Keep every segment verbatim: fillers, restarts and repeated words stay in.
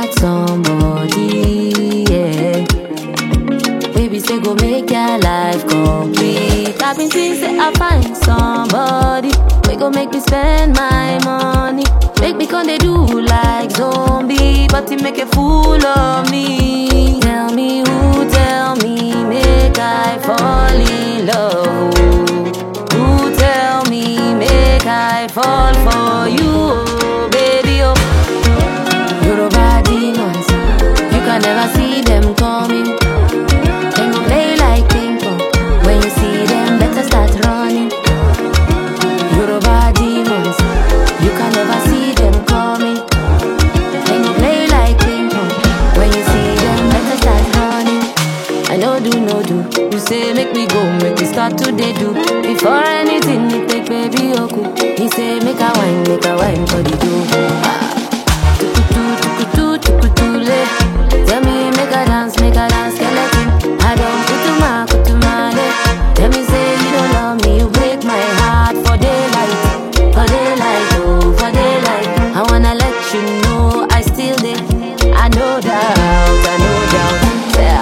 need somebody, yeah. Baby say go make your life complete. I've been thinking say I find somebody we go make me spend my money. Make me come they do like zombie, but he make a fool of me. Tell me who, tell me, make I fall in love. Who tell me, make I fall for you, oh, baby, oh. Yoruba demons, you can never see them coming. They go play like ping pong. When you see them, better start running. Yoruba demons, you can never see them coming. They go play like ping pong. When you see them, better start running. I know do, no do. You say make me go, make me start today do. Before anything you take, baby, oku. He say make a wine, make a wine for the do. Ah. Tukutu, tukutu, tukutu, le. Tell me make a dance, make a dance, skeleton. I don't kutuma, kutuma, le. Tell me say you don't love me, you break my heart for daylight, for daylight, oh, for daylight. I wanna let you know I still there. I know doubt, I know doubt, yeah.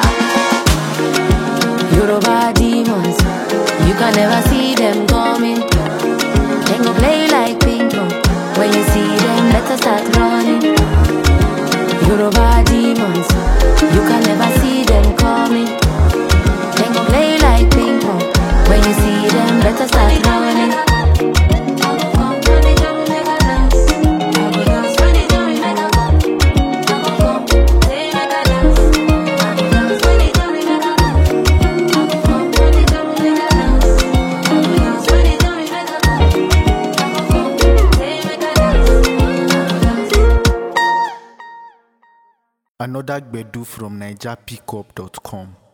Yoruba demons, you can never see them coming. They go play like ping pong. When you see them, better start running. Yoruba demons, you can never see them coming. They go play like ping pong. When you see them, better start running. Another Gbedu from Niger Pickup dot com.